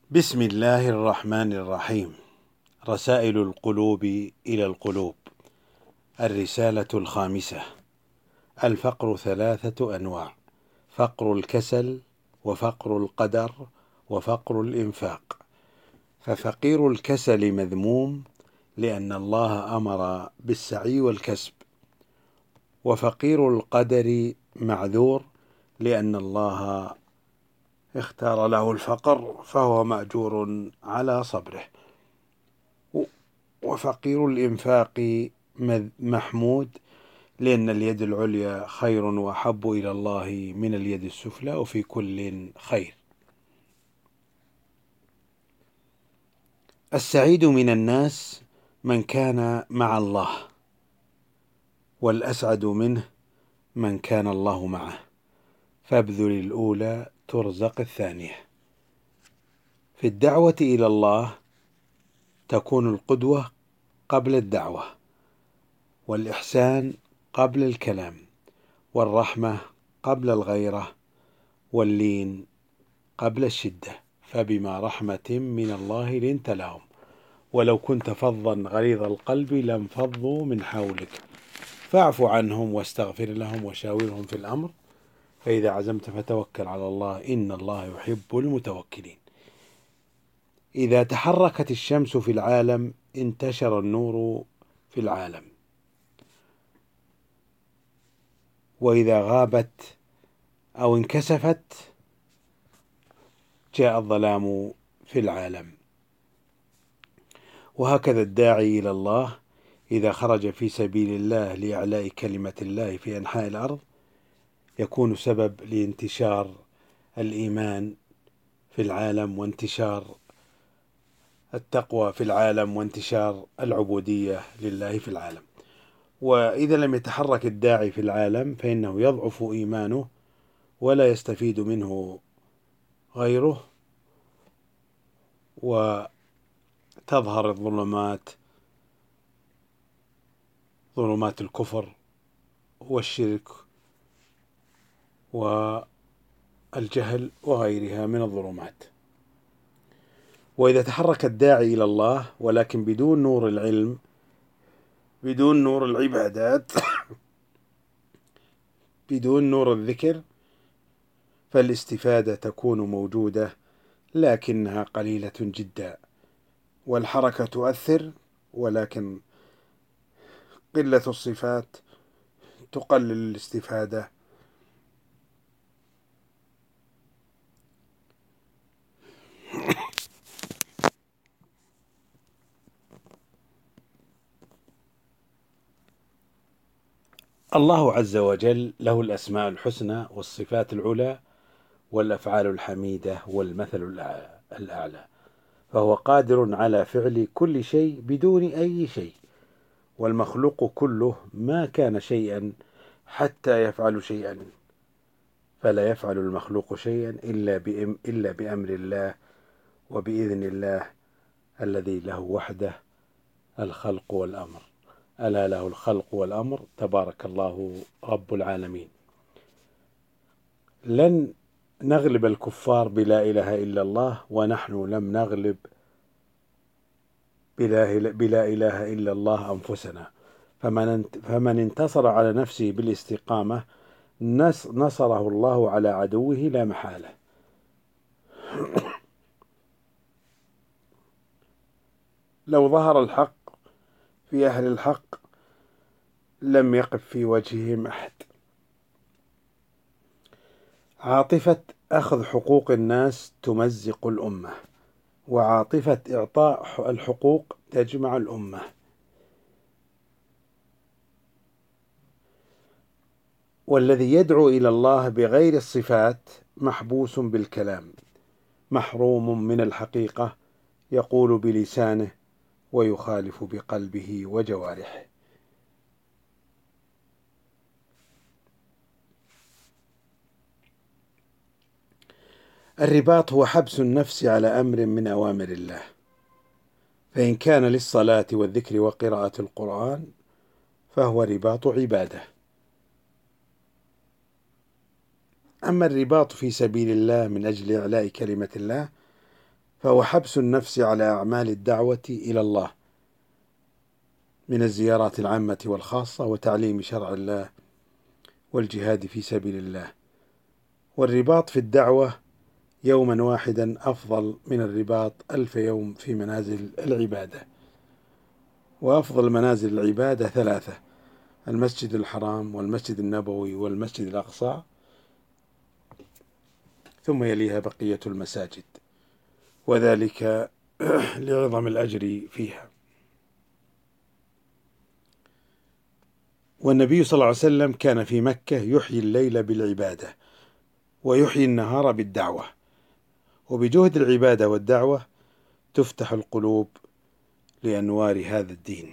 بسم الله الرحمن الرحيم. رسائل القلوب إلى القلوب. الرسالة الخامسة. الفقر 3 أنواع: فقر الكسل، وفقر القدر، وفقر الإنفاق. ففقير الكسل مذموم لأن الله أمر بالسعي والكسب، وفقير القدر معذور لأن الله اختار له الفقر فهو مأجور على صبره. وفقير الإنفاق محمود لأن اليد العليا خير وأحب إلى الله من اليد السفلى، وفي كل خير. السعيد من الناس من كان مع الله، والأسعد منه من كان الله معه، فابذل الأولى ترزق الثانية. في الدعوة إلى الله تكون القدوة قبل الدعوة، والإحسان قبل الكلام، والرحمة قبل الغيرة، واللين قبل الشدة. فبما رحمة من الله لنت لهم، ولو كنت فظا غليظ القلب لانفضوا من حولك، فاعف عنهم واستغفر لهم وشاورهم في الأمر، فإذا عزمت فتوكل على الله إن الله يحب المتوكلين. إذا تحركت الشمس في العالم انتشر النور في العالم، وإذا غابت أو انكسفت جاء الظلام في العالم. وهكذا الداعي إلى الله إذا خرج في سبيل الله لإعلاء كلمة الله في أنحاء الأرض يكون سبب لانتشار الإيمان في العالم، وانتشار التقوى في العالم، وانتشار العبودية لله في العالم. وإذا لم يتحرك الداعي في العالم فإنه يضعف إيمانه ولا يستفيد منه غيره، وتظهر الظلمات، ظلمات الكفر والشرك والجهل وغيرها من الظلمات. وإذا تحرك الداعي إلى الله ولكن بدون نور العلم، بدون نور العبادات، بدون نور الذكر، فالاستفادة تكون موجودة لكنها قليلة جدا، والحركة تؤثر، ولكن قلة الصفات تقلل الاستفادة. الله عز وجل له الأسماء الحسنى والصفات العلى والأفعال الحميدة والمثل الأعلى، فهو قادر على فعل كل شيء بدون أي شيء، والمخلوق كله ما كان شيئا حتى يفعل شيئا، فلا يفعل المخلوق شيئا إلا بأمر الله وبإذن الله الذي له وحده الخلق والأمر. ألا له الخلق والأمر، تبارك الله رب العالمين. لن نغلب الكفار بلا إله إلا الله، ونحن لم نغلب بلا إله إلا الله أنفسنا. فمن انتصر على نفسه بالاستقامة نصره الله على عدوه لا محالة. لو ظهر الحق في أهل الحق لم يقف في وجههم أحد. عاطفة أخذ حقوق الناس تمزق الأمة، وعاطفة إعطاء الحقوق تجمع الأمة. والذي يدعو إلى الله بغير الصفات محبوس بالكلام، محروم من الحقيقة، يقول بلسانه ويخالف بقلبه وجوارحه. الرباط هو حبس النفس على أمر من أوامر الله، فإن كان للصلاة والذكر وقراءة القرآن فهو رباط عبادة. أما الرباط في سبيل الله من أجل إعلاء كلمة الله فهو حبس النفس على أعمال الدعوة إلى الله من الزيارات العامة والخاصة وتعليم شرع الله والجهاد في سبيل الله. والرباط في الدعوة يوما واحدا أفضل من الرباط 1000 يوم في منازل العبادة. وأفضل منازل العبادة 3: المسجد الحرام والمسجد النبوي والمسجد الأقصى، ثم يليها بقية المساجد، وذلك لعظم الأجر فيها. والنبي صلى الله عليه وسلم كان في مكة يحيي الليل بالعبادة ويحيي النهار بالدعوة، وبجهد العبادة والدعوة تفتح القلوب لأنوار هذا الدين.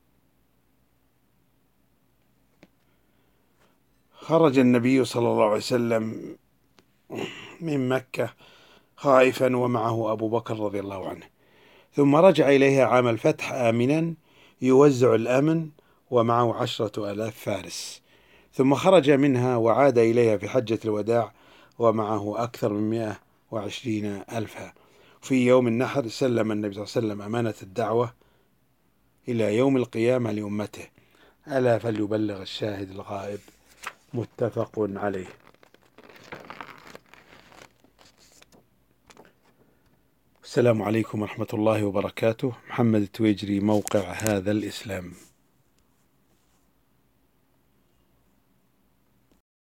خرج النبي صلى الله عليه وسلم من مكة خائفا ومعه أبو بكر رضي الله عنه، ثم رجع إليها عام الفتح آمنا يوزع الأمن ومعه 10,000 فارس، ثم خرج منها وعاد إليها في حجة الوداع ومعه أكثر من 120 ألفا. في يوم النحر سلم النبي صلى الله عليه وسلم أمانة الدعوة إلى يوم القيامة لأمته، ألا فليبلغ الشاهد الغائب. متفق عليه. السلام عليكم ورحمة الله وبركاته. محمد التويجري، موقع هذا الإسلام.